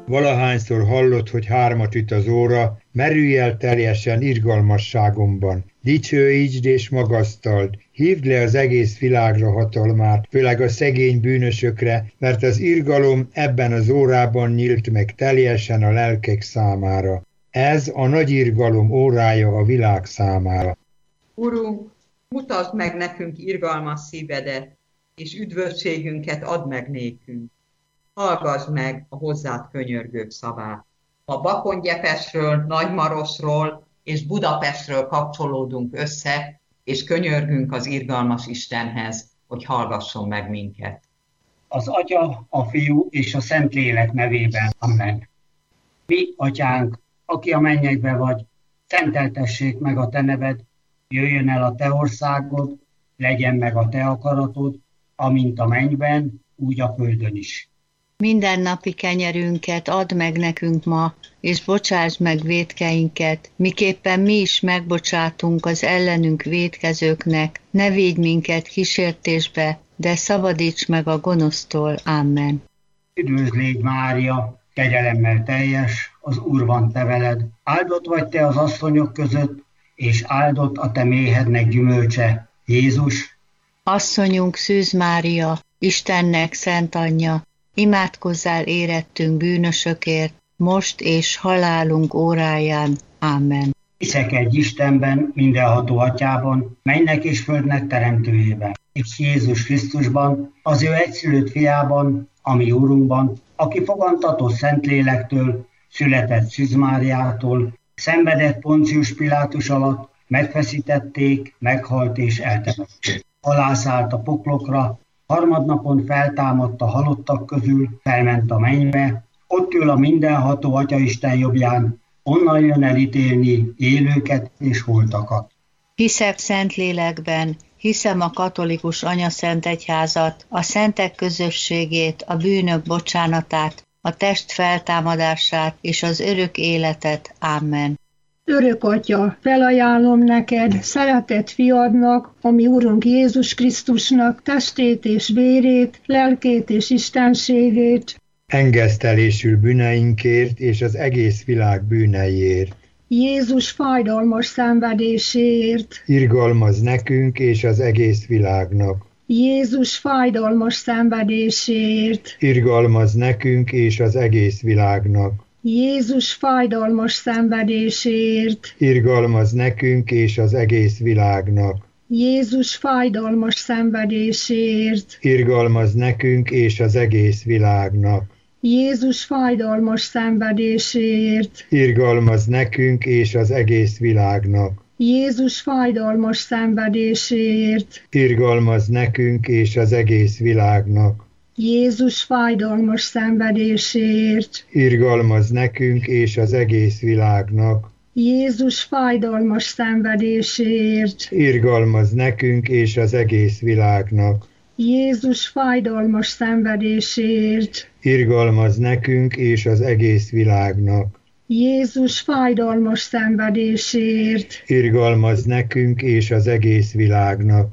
Valahányszor hallod, hogy 3 üt az óra, merülj el teljesen irgalmasságomban. Dicsőítsd és magasztald, hívd le az egész világra hatalmát, főleg a szegény bűnösökre, mert az irgalom ebben az órában nyílt meg teljesen a lelkek számára. Ez a nagy irgalom órája a világ számára. Urunk, mutasd meg nekünk irgalmas szívedet, és üdvösségünket add meg nékünk. Hallgass meg a hozzád könyörgők szavát. A Bakongyepesről, Nagymarosról és Budapestről kapcsolódunk össze, és könyörgünk az irgalmas Istenhez, hogy hallgasson meg minket. Az Atya, a Fiú és a Szentlélek nevében. Amen. Mi, Atyánk, aki a mennyekben vagy, szenteltessék meg a te neved, jöjjön el a te országod, legyen meg a te akaratod, amint a mennyben, úgy a földön is. Mindennapi kenyerünket add meg nekünk ma, és bocsásd meg vétkeinket, miképpen mi is megbocsátunk az ellenünk vétkezőknek, ne védj minket kísértésbe, de szabadíts meg a gonosztól. Amen. Üdvözl légy, Mária, kegyelemmel teljes, az Úr van te veled, áldott vagy te az asszonyok között, és áldott a te méhednek gyümölcse, Jézus. Asszonyunk Szűz Mária, Istennek szent anyja, imádkozzál érettünk bűnösökért, most és halálunk óráján. Amen. Hiszek egy Istenben, mindenható Atyában, mennek és földnek teremtőjében, és Jézus Krisztusban, az ő egyszülött fiában, ami Úrunkban, aki fogantatott Szentlélektől, született Szűz Máriától, szenvedett Poncius Pilátus alatt, megfeszítették, meghalt és eltemették. Alászállt a poklokra, harmadnapon feltámadt a halottak közül, felment a mennybe, ott ül a mindenható Atyaisten jobbján, onnan jön elítélni élőket és holtakat. Hiszek Szentlélekben, hiszem a katolikus anyaszentegyházat, a szentek közösségét, a bűnök bocsánatát, a test feltámadását és az örök életet. Amen. Örök Atya, felajánlom neked, szeretett fiadnak, ami Urunk Jézus Krisztusnak testét és vérét, lelkét és istenségét, Engesztelésül bűneinkért és az egész világ bűneiért. Jézus fájdalmas szenvedéséért, Irgalmaz nekünk és az egész világnak. Jézus fájdalmas szenvedéséért, Irgalmaz nekünk és az egész világnak. Jézus fájdalmas szenvedéséért, Irgalmaz nekünk és az egész világnak. Jézus fájdalmas szenvedéséért, Irgalmaz nekünk és az egész világnak. Jézus fájdalmas szenvedéséért, Irgalmaz nekünk és az egész világnak. Jézus fájdalmas szenvedéséért, Irgalmaz nekünk és az egész világnak. Jézus fájdalmas szenvedéséért, Irgalmaz nekünk és az egész világnak. Jézus fájdalmas szenvedéséért, Irgalmaz nekünk és az egész világnak. Jézus fájdalmas szenvedéséért, Irgalmaz nekünk és az egész világnak. Jézus fájdalmas szenvedéséért, Irgalmaz nekünk és az egész világnak.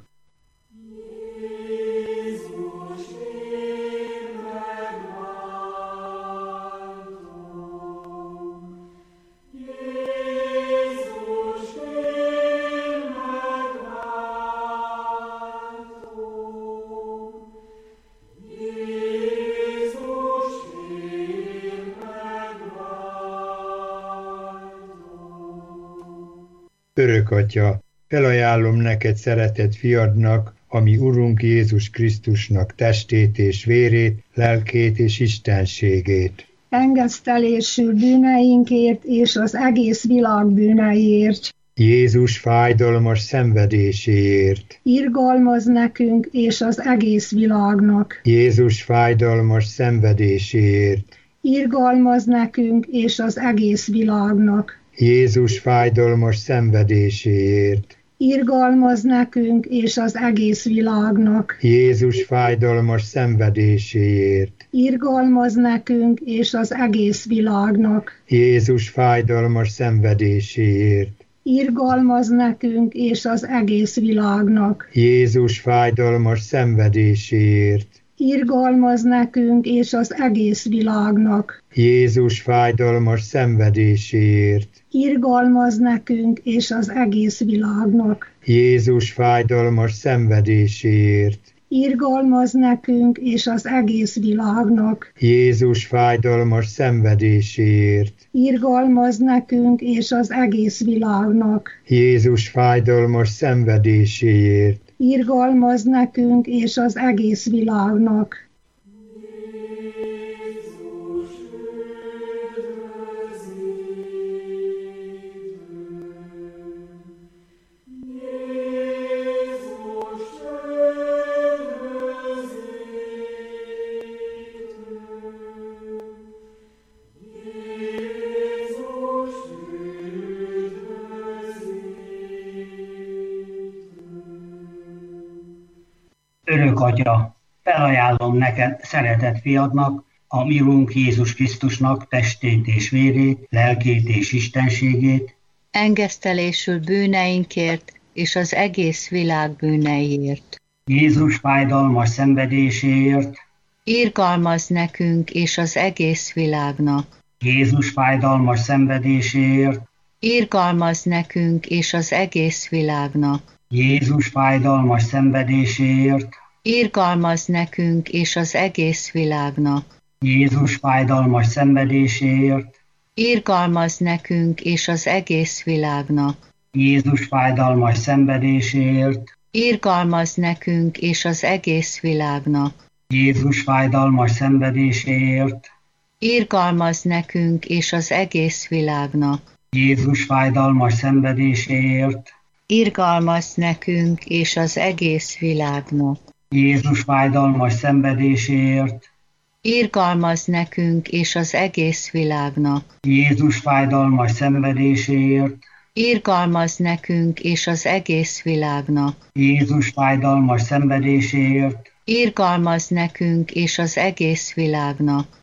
Örök Atya, felajánlom neked szeretett fiadnak, ami Urunk Jézus Krisztusnak testét és vérét, lelkét és istenségét. engesztelésül bűneinkért és az egész világ bűneiért. Jézus fájdalmas szenvedéséért. Irgalmaz nekünk és az egész világnak. Jézus fájdalmas szenvedéséért. Irgalmaz nekünk és az egész világnak. Jézus fájdalmas szenvedéséért. Irgalmaz nekünk és az egész világnak. Jézus fájdalmas szenvedéséért. Irgalmaz nekünk és az egész világnak. Jézus fájdalmas szenvedéséért. Irgalmaz nekünk és az egész világnak. Jézus fájdalmas szenvedéséért. irgalmaz nekünk és az egész világnak. Jézus fájdalmas szenvedéséért, Irgalmaz nekünk és az egész világnak. Jézus fájdalmas szenvedéséért, Irgalmaz nekünk és az egész világnak. Jézus fájdalmas szenvedéséért, Irgalmaz nekünk és az egész világnak. Jézus fájdalmas szenvedéséért, Irgalmaz nekünk és az egész világnak. Örök Atya, felajánlom neked szeretett fiadnak, a mi Urunk Jézus Krisztusnak testét és vérét, lelkét és istenségét, engesztelésül bűneinkért és az egész világ bűneiért. Jézus fájdalmas szenvedéséért, Irgalmaz nekünk és az egész világnak. Jézus fájdalmas szenvedéséért, Irgalmaz nekünk és az egész világnak. Jézus fájdalmas szenvedéséért, Irgalmaz nekünk és az egész világnak. Jézus fájdalmas szenvedéséért, Irgalmaz nekünk és az egész világnak. Jézus fájdalmas szenvedéséért, Irgalmaz nekünk és az egész világnak. Jézus fájdalmas szenvedéséért, Irgalmaz nekünk és az egész világnak. Jézus fájdalmas szenvedéséért, Irgalmaz nekünk és az egész világnak. Jézus fájdalmas szenvedéséért, Irgalmaz nekünk és az egész világnak. Jézus fájdalmas szenvedéséért, Irgalmaz nekünk és az egész világnak. Jézus fájdalmas szenvedéséért, Irgalmaz nekünk és az egész világnak.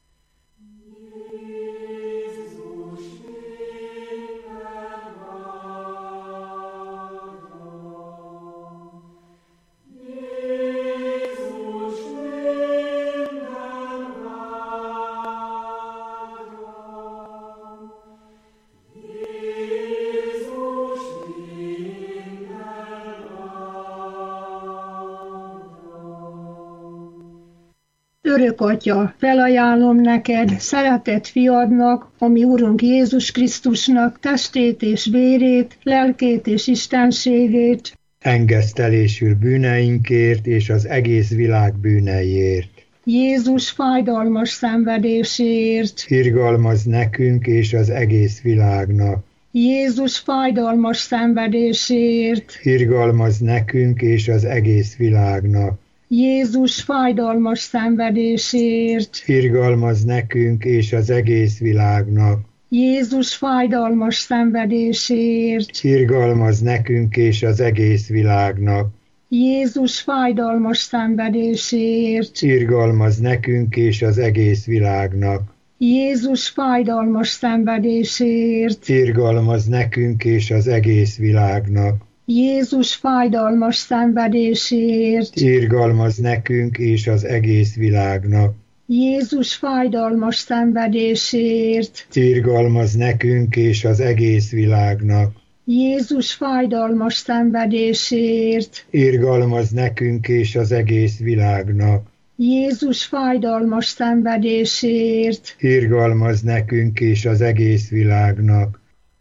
Örök Atya, felajánlom neked szeretett fiadnak, a mi Urunk Jézus Krisztusnak testét és vérét, lelkét és istenségét, engesztelésül bűneinkért és az egész világ bűneiért. Jézus fájdalmas szenvedéséért, Irgalmaz nekünk és az egész világnak. Jézus fájdalmas szenvedéséért, Irgalmaz nekünk és az egész világnak. Jézus fájdalmas szenvedéséért, Irgalmaz nekünk és az egész világnak. Jézus fájdalmas szenvedéséért, Irgalmaz nekünk és az egész világnak. Jézus fájdalmas szenvedéséért, Irgalmaz nekünk és az egész világnak. Jézus fájdalmas szenvedéséért, Irgalmaz nekünk és az egész világnak. Jézus fájdalmas szenvedéséért, Irgalmaz nekünk és az egész világnak. Jézus fájdalmas szenvedéséért, Irgalmaz nekünk és az egész világnak. Jézus fájdalmas szenvedéséért, Irgalmaz nekünk és az egész világnak. Jézus fájdalmas szenvedéséért, Irgalmaz nekünk és az egész világnak.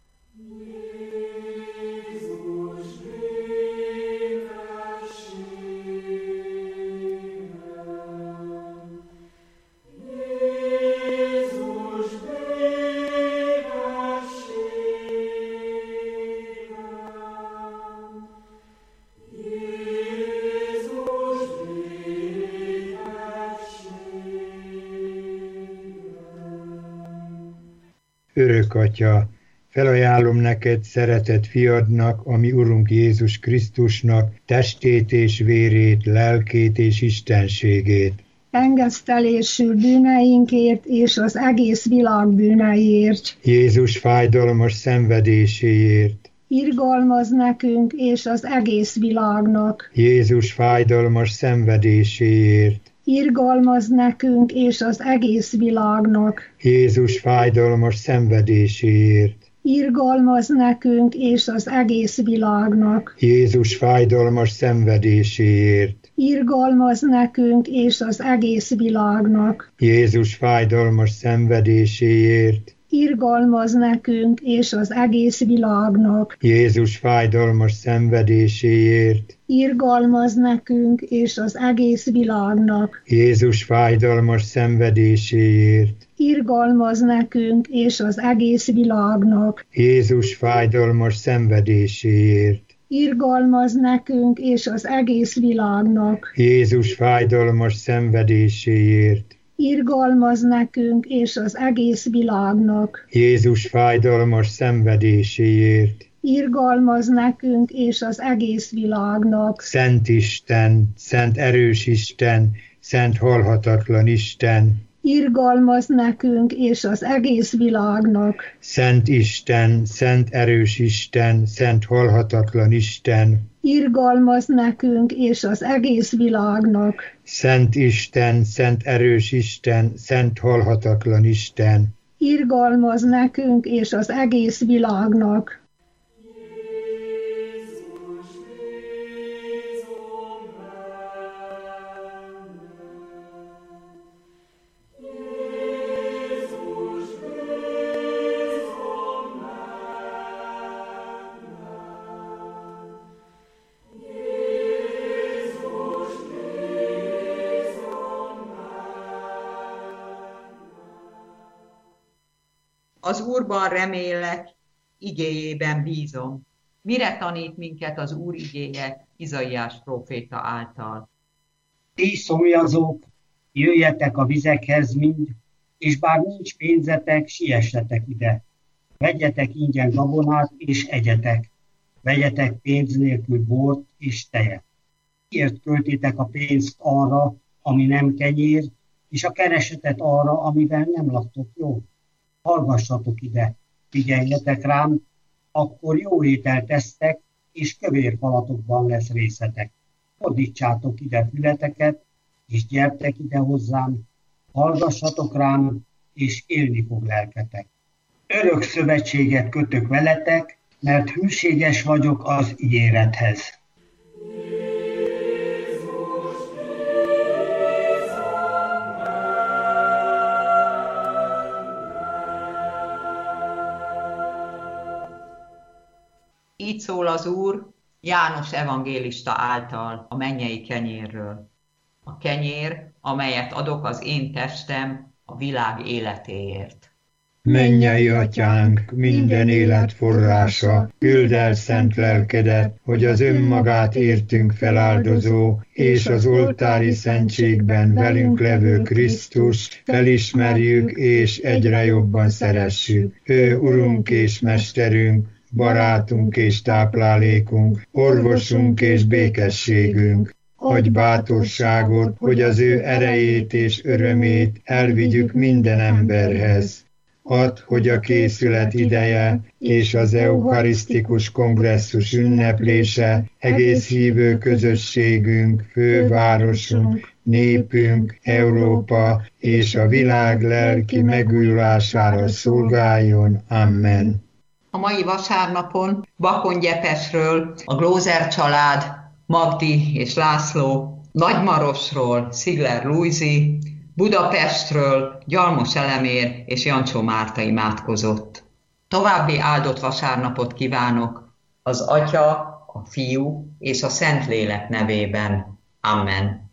Örök Atya, felajánlom neked szeretett fiadnak, a mi Urunk Jézus Krisztusnak testét és vérét, lelkét és istenségét. engesztelésül bűneinkért és az egész világ bűneiért. Jézus fájdalmas szenvedéséért. Irgalmaz nekünk és az egész világnak. Jézus fájdalmas szenvedéséért. irgalmaz nekünk és az egész világnak. Jézus fájdalmas szenvedéséért. Irgalmaz nekünk és az egész világnak. Jézus fájdalmas szenvedéséért. Irgalmaz nekünk és az egész világnak. Jézus fájdalmas szenvedéséért. Irgalmaz nekünk és az egész világnak. Jézus fájdalmas szenvedéséért. Irgalmaz nekünk és az egész világnak. Jézus fájdalmas szenvedéséért. Irgalmaz nekünk és az egész világnak. Jézus fájdalmas szenvedéséért. Irgalmaz nekünk és az egész világnak. Jézus fájdalmas szenvedéséért. Irgalmaz nekünk és az egész világnak. Jézus fájdalmas szenvedéséért. Irgalmaz nekünk és az egész világnak. Szent Isten, szent erős Isten, szent halhatatlan Isten. Irgalmaz nekünk és az egész világnak. Szent Isten, szent erős Isten, szent halhatatlan Isten. Irgalmaz nekünk és az egész világnak. Szent Isten, szent erős Isten, szent halhatatlan Isten. Irgalmaz nekünk és az egész világnak. Az Úrban remélek, igéjében bízom. Mire tanít minket az Úr igéje Izaiás próféta által? Ti szomjazók, jöjjetek a vizekhez mind, és bár nincs pénzetek, siessetek ide. Vegyetek ingyen gabonát és egyetek. Vegyetek pénz nélkül bort és tejet. Miért költitek a pénzt arra, ami nem kenyér, és a keresetet arra, amivel nem laktok jól? Hallgassatok ide, figyeljetek rám, akkor jó ételt tesztek, és kövér falatokban lesz részetek. Fordítsátok ide fületeket, és gyertek ide hozzám, hallgassatok rám, és élni fog lelketek. Örök szövetséget kötök veletek, mert hűséges vagyok az ígérethez. Így szól az Úr János evangélista által a mennyei kenyérről. A kenyér, amelyet adok az én testem a világ életéért. Mennyei Atyánk, minden élet forrása, küld el szent lelkedet, hogy az önmagát értünk feláldozó, és az oltári szentségben velünk levő Krisztust felismerjük és egyre jobban szeressük. Ő Urunk és Mesterünk, barátunk és táplálékunk, orvosunk és békességünk. Adj bátorságot, hogy az ő erejét és örömét elvigyük minden emberhez. Add, hogy a készület ideje és az eucharisztikus kongresszus ünneplése egész hívő közösségünk, fővárosunk, népünk, Európa és a világ lelki megújulására szolgáljon. Amen. A mai vasárnapon Bakony-Gyepesről a Glózer család, Magdi és László, Nagymarosról Szigler Lujzi, Budapestről Gyalmos Elemér és Jancsó Márta imádkozott. További áldott vasárnapot kívánok az Atya, a Fiú és a Szentlélek nevében. Amen.